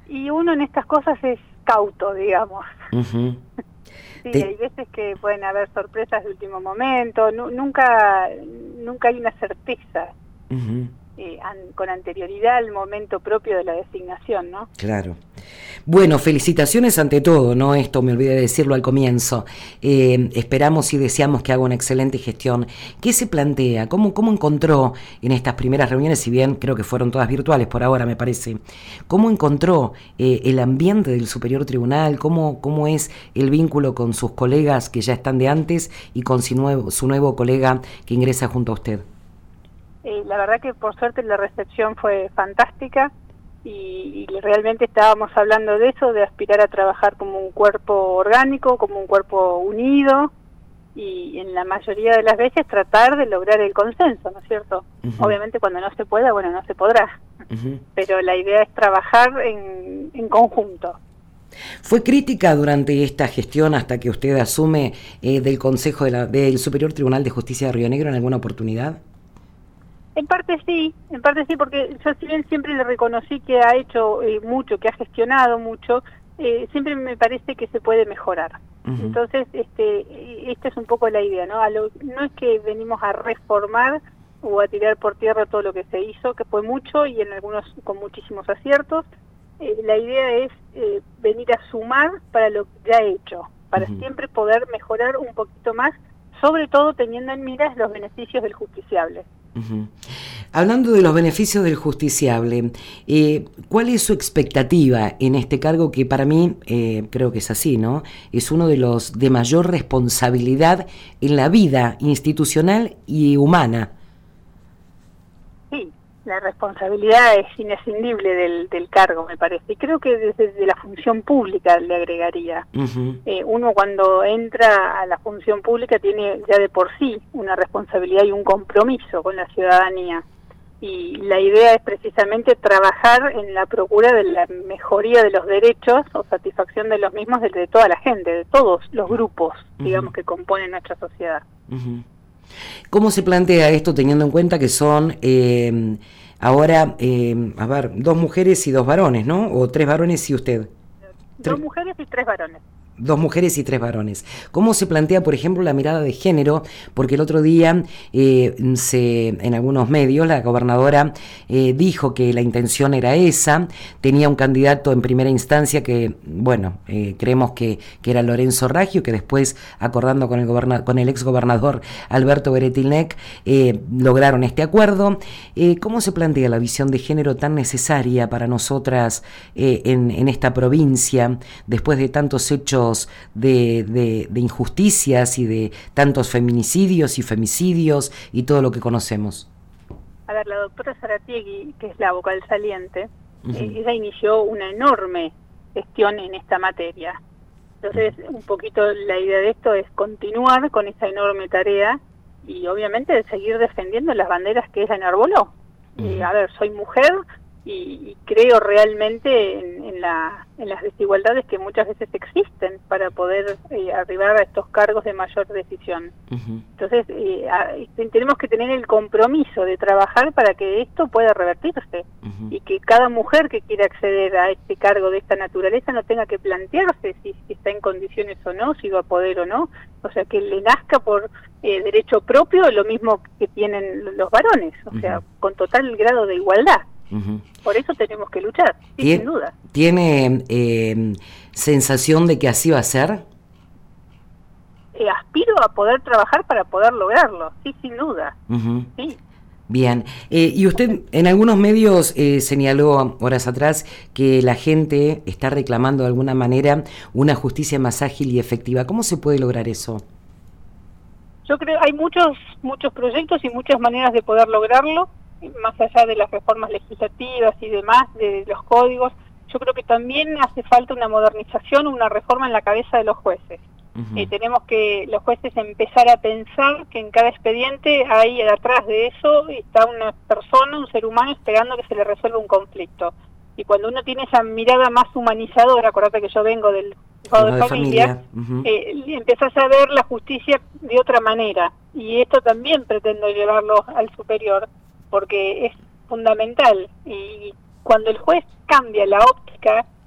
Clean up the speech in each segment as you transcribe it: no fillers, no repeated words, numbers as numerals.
Y uno en estas cosas es cauto, digamos. Ujú. Sí, hay veces que pueden haber sorpresas de último momento, nunca hay una certeza Ujú. con anterioridad al momento propio de la designación, ¿no? Claro. Bueno, felicitaciones ante todo, ¿no? Esto me olvidé de decirlo al comienzo. Esperamos y deseamos que haga una excelente gestión. ¿Qué se plantea? ¿Cómo encontró en estas primeras reuniones, si bien creo que fueron todas virtuales por ahora, me parece, cómo encontró el ambiente del Superior Tribunal? ¿Cómo es el vínculo con sus colegas que ya están de antes y con su nuevo colega que ingresa junto a usted? La verdad que por suerte la recepción fue fantástica. Y realmente estábamos hablando de eso, de aspirar a trabajar como un cuerpo orgánico, como un cuerpo unido, y en la mayoría de las veces tratar de lograr el consenso, ¿no es cierto? Uh-huh. Obviamente cuando no se pueda, bueno, no se podrá, uh-huh. Pero la idea es trabajar en conjunto. ¿Fue crítica durante esta gestión hasta que usted asume del Consejo del Superior Tribunal de Justicia de Río Negro en alguna oportunidad? En parte sí, porque yo si bien siempre le reconocí que ha hecho mucho, que ha gestionado mucho, siempre me parece que se puede mejorar. Uh-huh. Entonces, esta es un poco la idea, ¿no? No es que venimos a reformar o a tirar por tierra todo lo que se hizo, que fue mucho y en algunos con muchísimos aciertos. La idea es venir a sumar para lo ya hecho, para uh-huh. siempre poder mejorar un poquito más, sobre todo teniendo en miras los beneficios del justiciable. Uh-huh. Hablando de los beneficios del justiciable, ¿cuál es su expectativa en este cargo que para mí, creo que es así, ¿no? Es uno de los de mayor responsabilidad en la vida institucional y humana. Sí, la responsabilidad es inescindible del cargo, me parece. Y creo que desde la función pública le agregaría. Uh-huh. Uno cuando entra a la función pública tiene ya de por sí una responsabilidad y un compromiso con la ciudadanía. Y la idea es precisamente trabajar en la procura de la mejoría de los derechos o satisfacción de los mismos de toda la gente, de todos los grupos, digamos, uh-huh. que componen nuestra sociedad. Uh-huh. ¿Cómo se plantea esto teniendo en cuenta que son ahora, 2 mujeres y 2 varones, ¿no? O 3 varones y usted? 2 mujeres y 3 varones. 2 mujeres y 3 varones. ¿Cómo se plantea, por ejemplo, la mirada de género? Porque el otro día en algunos medios la gobernadora dijo que la intención era esa, tenía un candidato en primera instancia que, bueno, creemos que era Lorenzo Raggio, que después, acordando con el exgobernador Alberto Beretilnec, lograron este acuerdo. ¿Cómo se plantea la visión de género tan necesaria para nosotras en esta provincia, después de tantos hechos de injusticias y de tantos feminicidios y femicidios y todo lo que conocemos? A ver, la doctora Zaratiegui, que es la vocal saliente, uh-huh. Ella inició una enorme gestión en esta materia. Entonces, un poquito la idea de esto es continuar con esa enorme tarea y obviamente seguir defendiendo las banderas que ella enarboló. Uh-huh. A ver, soy mujer y creo realmente en las desigualdades que muchas veces existen para poder arribar a estos cargos de mayor decisión. Uh-huh. Entonces, tenemos que tener el compromiso de trabajar para que esto pueda revertirse uh-huh. y que cada mujer que quiera acceder a este cargo de esta naturaleza no tenga que plantearse si está en condiciones o no, si va a poder o no, o sea, que le nazca por derecho propio lo mismo que tienen los varones, o uh-huh. sea, con total grado de igualdad. Uh-huh. Por eso tenemos que luchar, sí, sin duda. ¿Tiene sensación de que así va a ser? Aspiro a poder trabajar para poder lograrlo, sí, sin duda. Uh-huh. Sí. Bien, y usted en algunos medios señaló horas atrás que la gente está reclamando de alguna manera una justicia más ágil y efectiva. ¿Cómo se puede lograr eso? Yo creo hay muchos proyectos y muchas maneras de poder lograrlo, más allá de las reformas legislativas y demás, de los códigos. Yo creo que también hace falta una modernización, una reforma en la cabeza de los jueces. Uh-huh. Tenemos que los jueces empezar a pensar que en cada expediente hay atrás de eso está una persona, un ser humano esperando que se le resuelva un conflicto. Y cuando uno tiene esa mirada más humanizadora, acordate que yo vengo del juzgado de familia, uh-huh. Empezás a ver la justicia de otra manera. Y esto también pretendo llevarlo al superior, porque es fundamental. Y cuando el juez cambia la óptica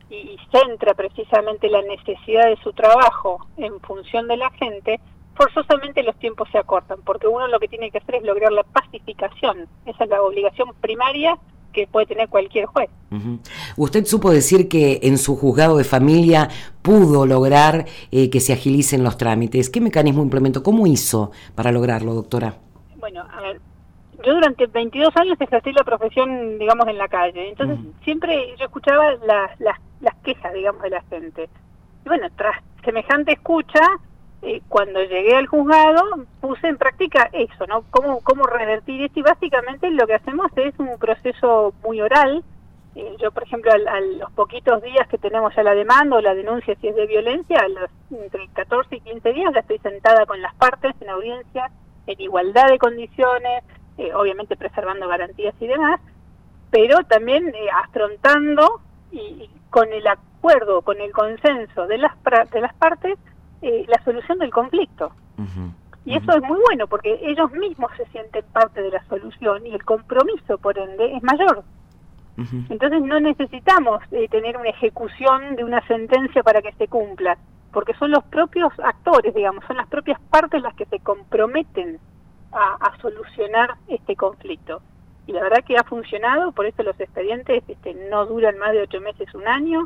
y centra precisamente la necesidad de su trabajo en función de la gente, forzosamente los tiempos se acortan, porque uno lo que tiene que hacer es lograr la pacificación. Esa es la obligación primaria que puede tener cualquier juez. Uh-huh. Usted supo decir que en su juzgado de familia pudo lograr que se agilicen los trámites. ¿Qué mecanismo implementó? ¿Cómo hizo para lograrlo, doctora? Bueno, a ver, yo durante 22 años ejercí la profesión, digamos, en la calle. Entonces, siempre yo escuchaba las quejas, digamos, de la gente. Y bueno, tras semejante escucha, cuando llegué al juzgado, puse en práctica eso, ¿no? Cómo revertir esto, y básicamente lo que hacemos es un proceso muy oral. Yo, por ejemplo, a los poquitos días que tenemos ya la demanda o la denuncia si es de violencia, entre 14 y 15 días ya estoy sentada con las partes en audiencia, en igualdad de condiciones, obviamente preservando garantías y demás, pero también afrontando y con el acuerdo, con el consenso de las partes, la solución del conflicto. Y eso es muy bueno porque ellos mismos se sienten parte de la solución y el compromiso, por ende, es mayor. Entonces no necesitamos tener una ejecución de una sentencia para que se cumpla, porque son los propios actores, digamos, son las propias partes las que se comprometen a solucionar este conflicto. Y la verdad que ha funcionado, por eso los expedientes no duran más de 8 meses, un año,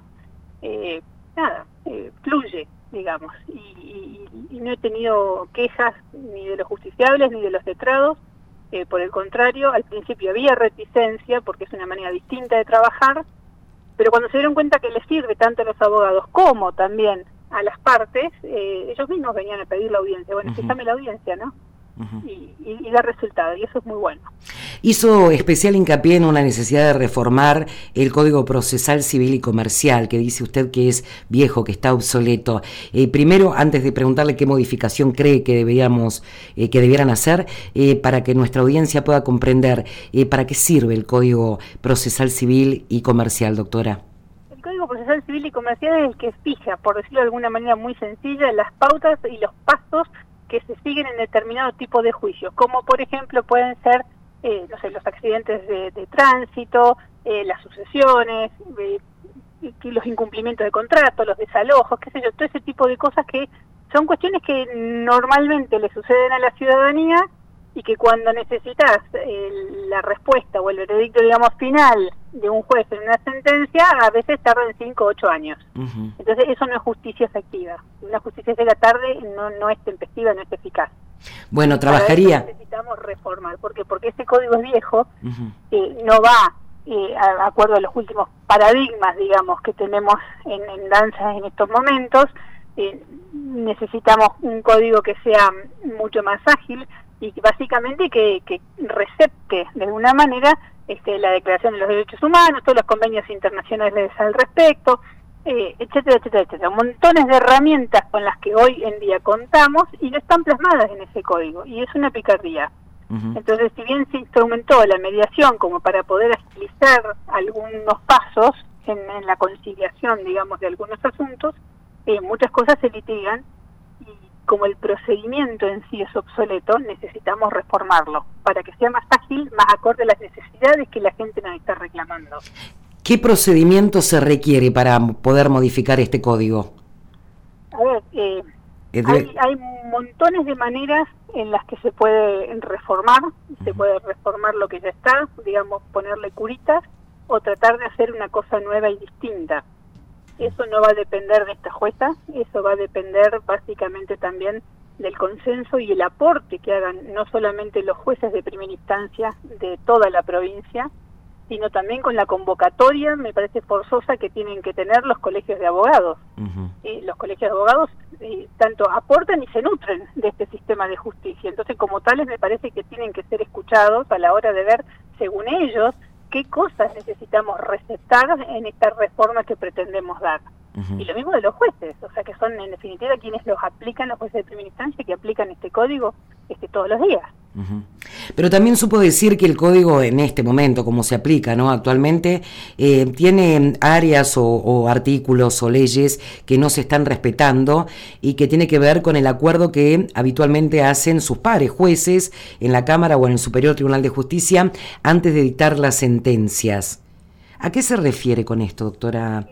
fluye, digamos, y no he tenido quejas ni de los justiciables ni de los letrados. Por el contrario, al principio había reticencia porque es una manera distinta de trabajar, pero cuando se dieron cuenta que les sirve tanto a los abogados como también a las partes, ellos mismos venían a pedir la audiencia. Bueno, fíjame la audiencia, ¿no? Y da resultado, y eso es muy bueno. Hizo especial hincapié en una necesidad de reformar el Código Procesal Civil y Comercial, que dice usted que es viejo, que está obsoleto. Primero, antes de preguntarle qué modificación cree que debieran hacer, para que nuestra audiencia pueda comprender para qué sirve el Código Procesal Civil y Comercial, doctora. El Código Procesal Civil y Comercial es el que fija, por decirlo de alguna manera muy sencilla, las pautas y los pasos que se siguen en determinado tipo de juicios, como por ejemplo pueden ser los accidentes de tránsito, las sucesiones, los incumplimientos de contrato, los desalojos, qué sé yo, todo ese tipo de cosas que son cuestiones que normalmente le suceden a la ciudadanía y que cuando necesitas la respuesta o el veredicto, digamos, final de un juez en una sentencia, a veces tardan 5 o 8 años. Entonces eso no es justicia efectiva. Una justicia efectiva tarde no es tempestiva, no es eficaz. Bueno, trabajaría. Necesitamos reformar, porque ese código es viejo, no va de acuerdo a los últimos paradigmas, digamos, que tenemos en danza en estos momentos. Necesitamos un código que sea mucho más ágil y básicamente que recepte de alguna manera la Declaración de los Derechos Humanos, todos los convenios internacionales al respecto, etcétera, etcétera, etcétera. Montones de herramientas con las que hoy en día contamos y no están plasmadas en ese código, y es una picardía. Entonces, si bien se instrumentó la mediación como para poder agilizar algunos pasos en la conciliación, digamos, de algunos asuntos, muchas cosas se litigan, y como el procedimiento en sí es obsoleto, necesitamos reformarlo para que sea más ágil, más acorde a las necesidades que la gente nos está reclamando. ¿Qué procedimiento se requiere para poder modificar este código? A ver, hay montones de maneras en las que se puede reformar. Se puede reformar lo que ya está, digamos, ponerle curitas, o tratar de hacer una cosa nueva y distinta. Eso no va a depender de esta jueza, eso va a depender básicamente también del consenso y el aporte que hagan no solamente los jueces de primera instancia de toda la provincia, sino también con la convocatoria, me parece forzosa, que tienen que tener los colegios de abogados. Los colegios de abogados tanto aportan y se nutren de este sistema de justicia. Entonces, como tales, me parece que tienen que ser escuchados a la hora de ver, según ellos, qué cosas necesitamos recetar en esta reforma que pretendemos dar. Y lo mismo de los jueces, o sea que son en definitiva quienes los aplican, los jueces de primera instancia, que aplican este código todos los días. Pero también supo decir que el código en este momento, como se aplica, ¿no?, actualmente, tiene áreas o artículos o leyes que no se están respetando y que tiene que ver con el acuerdo que habitualmente hacen sus pares jueces en la Cámara o en el Superior Tribunal de Justicia antes de dictar las sentencias. ¿A qué se refiere con esto, doctora?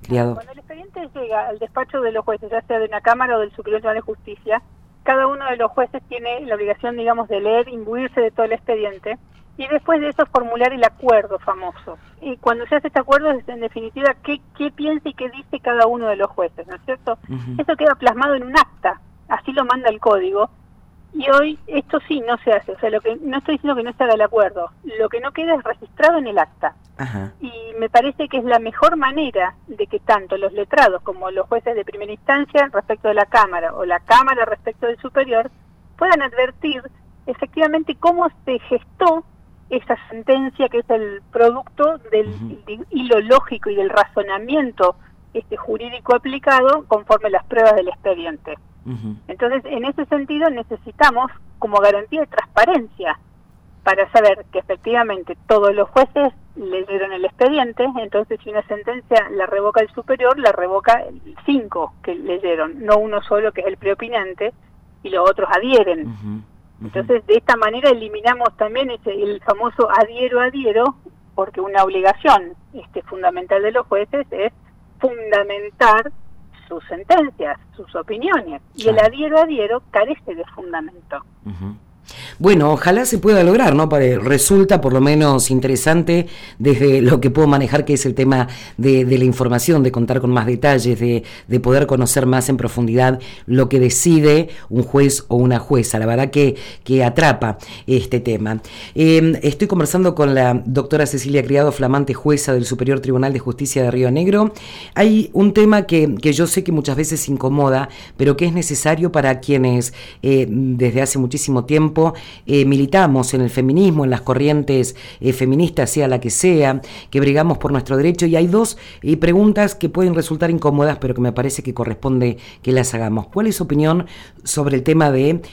criado. Cuando el expediente llega al despacho de los jueces, ya sea de una Cámara o del Superior Tribunal de Justicia, cada uno de los jueces tiene la obligación, digamos, de leer, imbuirse de todo el expediente, y después de eso formular el acuerdo famoso. Y cuando se hace este acuerdo es, en definitiva, qué piensa y qué dice cada uno de los jueces, ¿no es cierto? Eso queda plasmado en un acta, así lo manda el código, y hoy esto sí no se hace. O sea, lo que no estoy diciendo que no se haga el acuerdo, lo que no queda es registrado en el acta. Ajá. Y me parece que es la mejor manera de que tanto los letrados como los jueces de primera instancia respecto de la Cámara o la Cámara respecto del superior puedan advertir efectivamente cómo se gestó esa sentencia, que es el producto del hilo lógico y del razonamiento jurídico aplicado conforme las pruebas del expediente. Entonces, en ese sentido necesitamos como garantía de transparencia para saber que efectivamente todos los jueces leyeron el expediente. Entonces, si una sentencia la revoca el superior, la revoca 5 que leyeron, no uno solo, que es el preopinante, y los otros adhieren. Entonces, de esta manera eliminamos también el famoso adhiero, porque una obligación fundamental de los jueces es fundamentar sus sentencias, sus opiniones, y el adhiero carece de fundamento. Bueno, ojalá se pueda lograr, ¿no? Resulta por lo menos interesante desde lo que puedo manejar, que es el tema de la información, de contar con más detalles, de poder conocer más en profundidad lo que decide un juez o una jueza. La verdad que atrapa este tema. Estoy conversando con la doctora Cecilia Criado, flamante jueza del Superior Tribunal de Justicia de Río Negro. Hay un tema que yo sé que muchas veces incomoda, pero que es necesario para quienes desde hace muchísimo tiempo militamos en el feminismo, en las corrientes feministas, sea la que sea, que brigamos por nuestro derecho, y hay dos preguntas que pueden resultar incómodas, pero que me parece que corresponde que las hagamos. ¿Cuál es su opinión sobre el tema de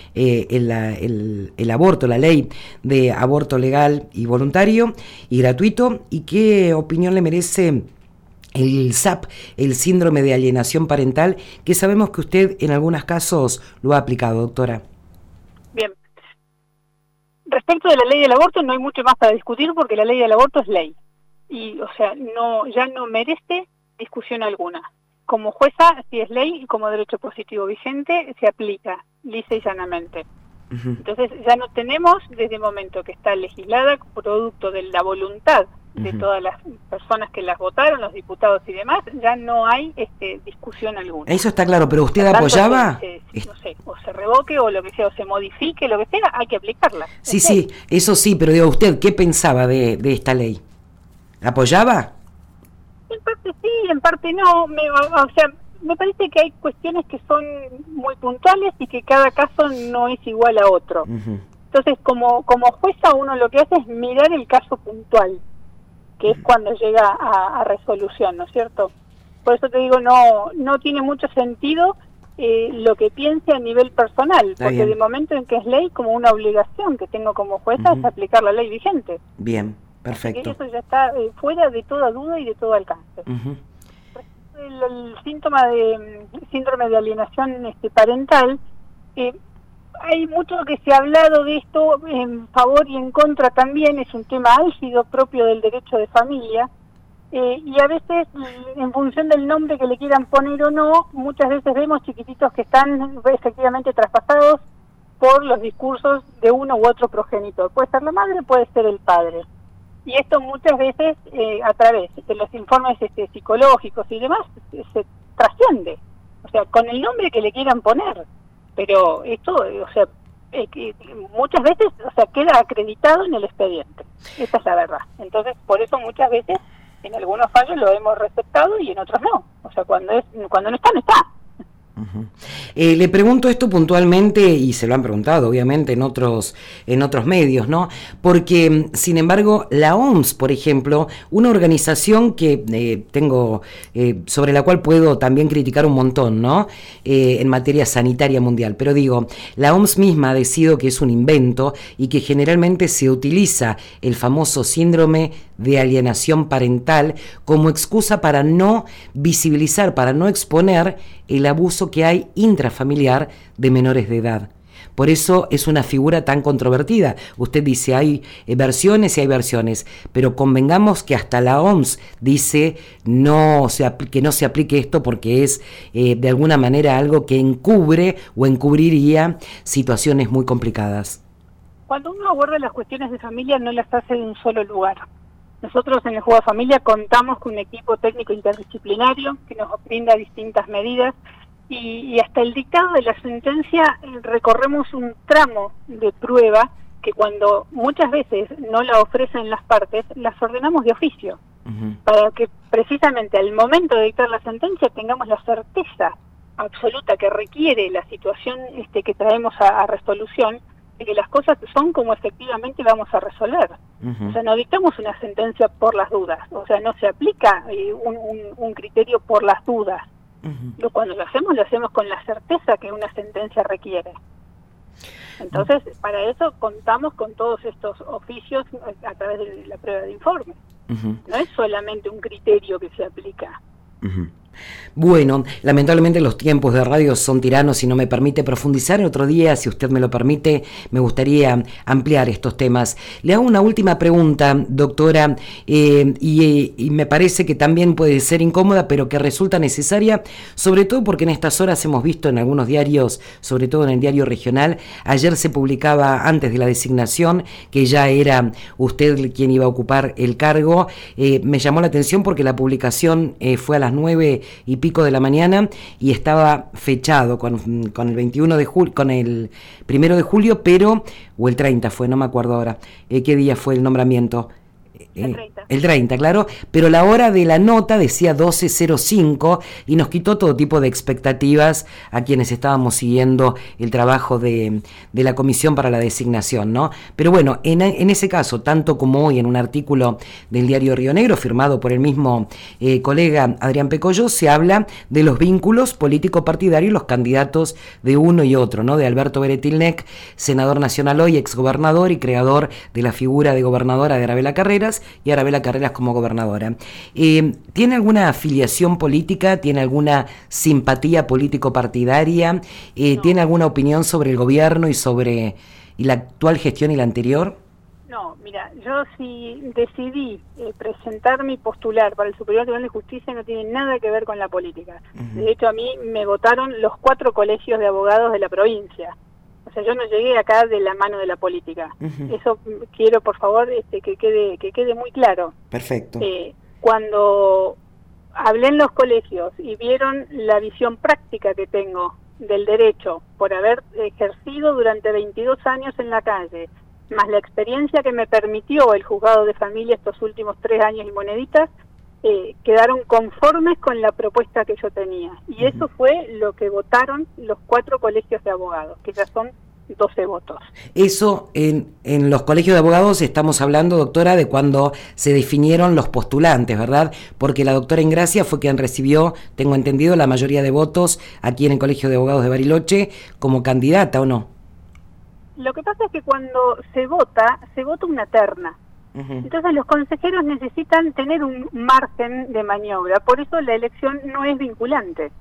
el aborto, la ley de aborto legal y voluntario y gratuito? ¿Y qué opinión le merece el SAP, el síndrome de alienación parental, que sabemos que usted en algunos casos lo ha aplicado, doctora? Bien. Respecto de la ley del aborto no hay mucho más para discutir, porque la ley del aborto es ley. Y, o sea, ya no merece discusión alguna. Como jueza, si es ley, y como derecho positivo vigente, se aplica lisa y llanamente. Entonces, ya no tenemos, desde el momento que está legislada, producto de la voluntad de todas las personas que las votaron, los diputados y demás, ya no hay discusión alguna. Eso está claro, pero ¿usted apoyaba? No sé, o se revoque o lo que sea, o se modifique, lo que sea, hay que aplicarla. Sí, eso sí, pero digo, ¿usted qué pensaba de esta ley? ¿Apoyaba? En parte sí, en parte no. O sea, me parece que hay cuestiones que son muy puntuales y que cada caso no es igual a otro. Entonces, como jueza, uno lo que hace es mirar el caso puntual, que es cuando llega a resolución, ¿no es cierto? Por eso te digo, no tiene mucho sentido lo que piense a nivel personal, porque de momento en que es ley, como una obligación que tengo como jueza es aplicar la ley vigente. Bien, perfecto. Eso ya está fuera de toda duda y de todo alcance. El síntoma de síndrome de alienación parental, hay mucho que se ha hablado de esto en favor y en contra también, es un tema álgido propio del derecho de familia, y a veces en función del nombre que le quieran poner o no, muchas veces vemos chiquititos que están efectivamente traspasados por los discursos de uno u otro progenitor. Puede ser la madre, puede ser el padre. Y esto muchas veces a través de los informes psicológicos y demás se trasciende, o sea, con el nombre que le quieran poner. Pero esto, o sea, muchas veces, o sea, queda acreditado en el expediente. Esa es la verdad. Entonces, por eso muchas veces, en algunos fallos lo hemos receptado y en otros no. O sea, cuando no está, no está. Le pregunto esto puntualmente, y se lo han preguntado obviamente en otros medios, ¿no? Porque, sin embargo, la OMS, por ejemplo, una organización que tengo, sobre la cual puedo también criticar un montón, ¿no? En materia sanitaria mundial, pero digo, la OMS misma ha decidido que es un invento y que generalmente se utiliza el famoso síndrome de alienación parental como excusa para no visibilizar, para no exponer el abuso que hay intrafamiliar de menores de edad. Por eso es una figura tan controvertida. Usted dice, hay versiones y hay versiones, pero convengamos que hasta la OMS dice que no se aplique esto porque es de alguna manera algo que encubre o encubriría situaciones muy complicadas. Cuando uno aborda las cuestiones de familia no las hace de un solo lugar. Nosotros en el Juego de Familia contamos con un equipo técnico interdisciplinario que nos brinda distintas medidas y hasta el dictado de la sentencia recorremos un tramo de prueba que cuando muchas veces no la ofrecen las partes, las ordenamos de oficio, para que precisamente al momento de dictar la sentencia tengamos la certeza absoluta que requiere la situación que traemos a resolución, de que las cosas son como efectivamente vamos a resolver. O sea, no dictamos una sentencia por las dudas, o sea, no se aplica un criterio por las dudas. Cuando lo hacemos con la certeza que una sentencia requiere. Entonces, para eso contamos con todos estos oficios a través de la prueba de informe. No es solamente un criterio que se aplica. Bueno, lamentablemente los tiempos de radio son tiranos y no me permite profundizar. Otro día, si usted me lo permite, me gustaría ampliar estos temas. Le hago una última pregunta, doctora, y me parece que también puede ser incómoda, pero que resulta necesaria, sobre todo porque en estas horas hemos visto en algunos diarios, sobre todo en el diario regional, ayer se publicaba antes de la designación que ya era usted quien iba a ocupar el cargo. Me llamó la atención porque la publicación fue a las 9:00 y pico de la mañana y estaba fechado con el 21 de julio, con el 1 de julio, pero, o el 30 fue, no me acuerdo ahora, qué día fue el nombramiento. El 30, claro, pero la hora de la nota decía 12:05 y nos quitó todo tipo de expectativas a quienes estábamos siguiendo el trabajo de la comisión para la designación, ¿no? Pero bueno, en ese caso, tanto como hoy en un artículo del diario Río Negro, firmado por el mismo colega Adrián Pecollo, se habla de los vínculos político-partidarios y los candidatos de uno y otro, ¿no? De Alberto Beretilnec, senador nacional hoy, exgobernador y creador de la figura de gobernadora de Arabella Carreras, y Arabella Carreras como gobernadora. ¿Tiene alguna afiliación política? ¿Tiene alguna simpatía político-partidaria? No. ¿Tiene alguna opinión sobre el gobierno y la actual gestión y la anterior? No, mira, yo sí decidí presentarme y postular para el Superior Tribunal de Justicia no tiene nada que ver con la política. De hecho, a mí me votaron los 4 colegios de abogados de la provincia. O sea, yo no llegué acá de la mano de la política. Eso quiero, por favor, que quede muy claro. Perfecto. Cuando hablé en los colegios y vieron la visión práctica que tengo del derecho por haber ejercido durante 22 años en la calle, más la experiencia que me permitió el juzgado de familia estos últimos 3 años y moneditas, quedaron conformes con la propuesta que yo tenía. Y eso fue lo que votaron los 4 colegios de abogados, que ya son 12 votos. Eso en los colegios de abogados estamos hablando, doctora, de cuando se definieron los postulantes, ¿verdad? Porque la doctora Ingracia fue quien recibió, tengo entendido, la mayoría de votos aquí en el Colegio de Abogados de Bariloche como candidata, ¿o no? Lo que pasa es que cuando se vota una terna. Entonces los consejeros necesitan tener un margen de maniobra, por eso la elección no es vinculante.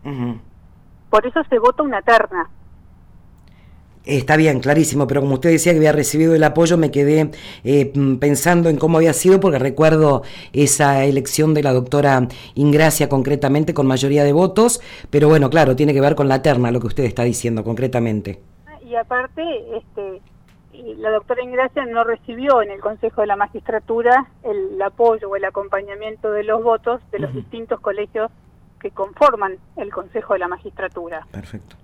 Por eso se vota una terna. Está bien, clarísimo, pero como usted decía que había recibido el apoyo, me quedé pensando en cómo había sido, porque recuerdo esa elección de la doctora Ingracia concretamente con mayoría de votos, pero bueno, claro, tiene que ver con la terna, lo que usted está diciendo concretamente. Y aparte, la doctora Ingracia no recibió en el Consejo de la Magistratura el apoyo o el acompañamiento de los votos de los distintos colegios que conforman el Consejo de la Magistratura. Perfecto.